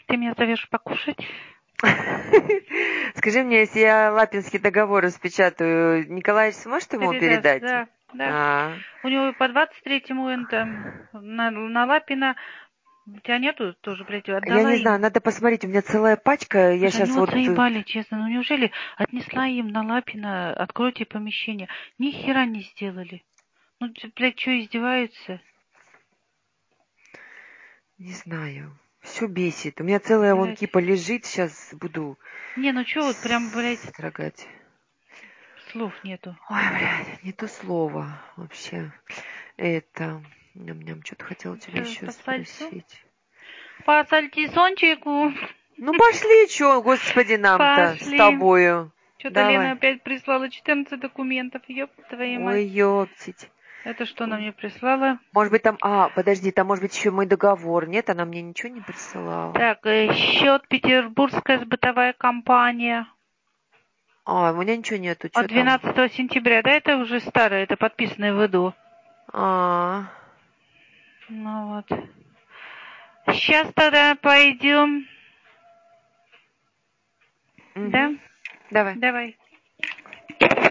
Ты меня зовешь покушать? Скажи мне, если я лапинский договор распечатаю, Николаевич сможет ему передать? Да, да. У него по 23-му на Лапина. У тебя нету тоже, блядь, отдала Я не им. знаю, надо посмотреть, у меня целая пачка. Слушай, Я сейчас они вот вот... заебали, честно. Ну неужели отнесла им на Лапина, откройте помещение. Ни хера не сделали. Ну, блядь, что, издеваются? Не знаю. Все бесит. У меня целая вон Блядь. кипа лежит, сейчас буду... Не, ну что, вот прям, блядь, строгать. слов нету. Ой, блядь, не то слово вообще. Это... Ням-ням, что-то хотела у тебя еще спросить. По сальтисончику. Ну пошли, что, господи, нам-то с тобою. Что-то Давай. Лена опять прислала 14 документов. Ёб твою мать. Ой, ёптить. Это что она мне прислала? Может быть там... подожди, там может быть еще мой договор. Нет, она мне ничего не присылала. Так, счет Петербургская бытовая компания. У меня ничего нету. От 12 сентября, да, это уже старое, это подписанное в ИДУ. Ну вот. Сейчас тогда пойдем. Да? Давай. Давай.